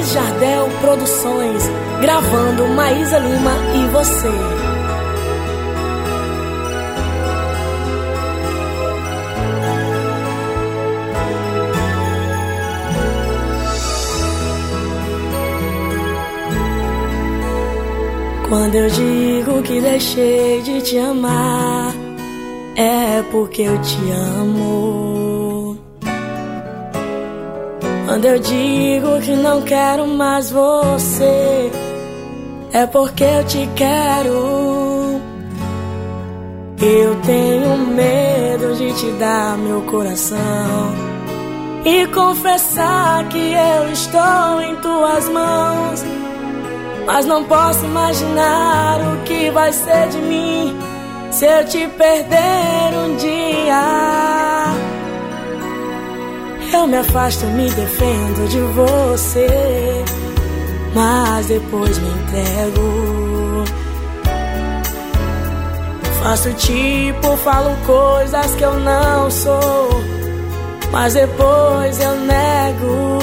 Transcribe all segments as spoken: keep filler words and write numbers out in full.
Rony Jardel Produções, gravando Maísa Lima e você. Quando eu digo que deixei de te amar, é porque eu te amo. Quando eu digo que não quero mais você, é porque eu te quero. Eu tenho medo de te dar meu coração e confessar que eu estou em tuas mãos, mas não posso imaginar o que vai ser de mim se eu te perder um dia. Eu me afasto, me defendo de você, mas depois me entrego. Faço tipo, falo coisas que eu não sou, mas depois eu nego.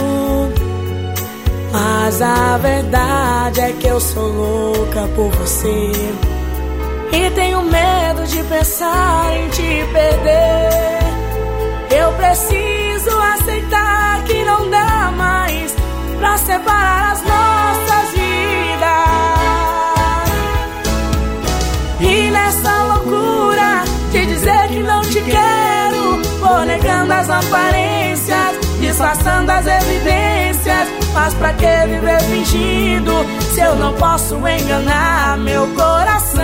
Mas a verdade é que eu sou louca por você e tenho medo de pensar em te perder. Eu preciso aceitar que não dá mais pra separar as nossas vidas. E nessa loucura de dizer que não te quero, vou negando as aparências, disfarçando as evidências. Mas pra que viver fingindo se eu não posso enganar meu coração?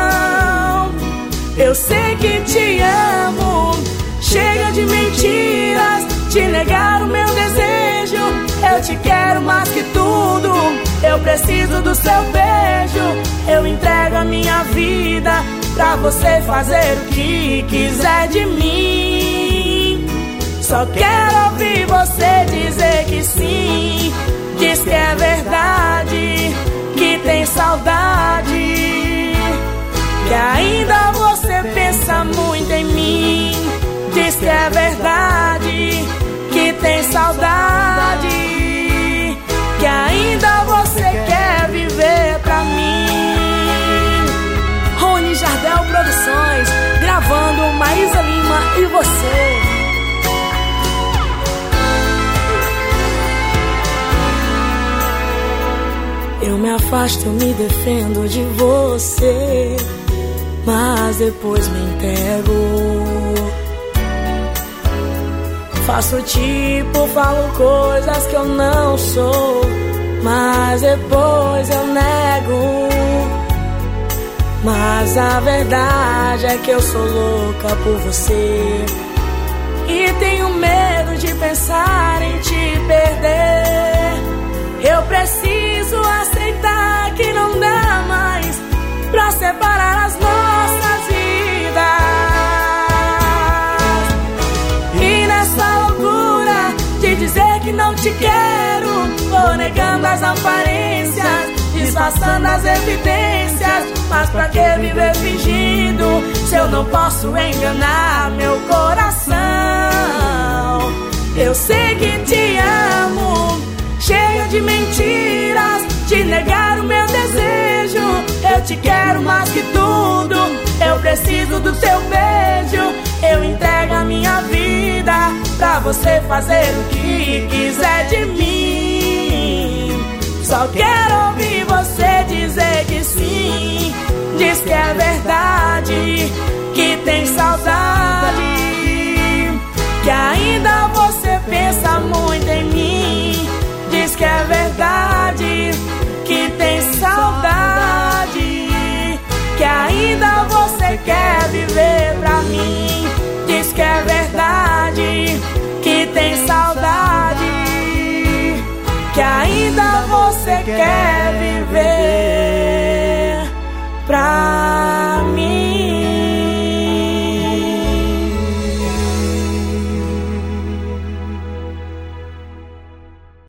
Eu sei que te amo, chega de mentiras, de negar o meu desejo. Eu te quero mais que tudo, eu preciso do seu beijo. Eu entrego a minha vida pra você fazer o que quiser de mim. Só quero ouvir você dizer que sim, diz que é verdade, que tem saudade, que ainda você pensa muito em mim. Diz que é verdade, que tem saudade, que ainda você quer viver pra mim. Rony Jardel Produções, gravando Maísa Lima e você. Eu me afasto, me defendo de você, mas depois me entrego. Faço tipo, falo coisas que eu não sou, mas depois eu nego. Mas a verdade é que eu sou louca por você e tenho medo de pensar em te perder. Eu preciso aceitar que não dá mais pra separar as nossas vidas. E nessa loucura de dizer que não te quero, vou negando as aparências, disfarçando as evidências. Mas pra que viver fingindo se eu não posso enganar meu coração? Eu sei que te amo, cheia de mentiras, de negar o meu desejo. Eu te quero mais que tudo, eu preciso do teu beijo. Eu entrego a minha vida pra você fazer o que quiser de mim. Só quero ouvir você dizer que sim, diz que é verdade, que tem saudade, que ainda você pensa muito em mim. Diz que é verdade, que tem saudade, que ainda você quer viver pra mim. Diz que é verdade, que tem saudade, que ainda você quer viver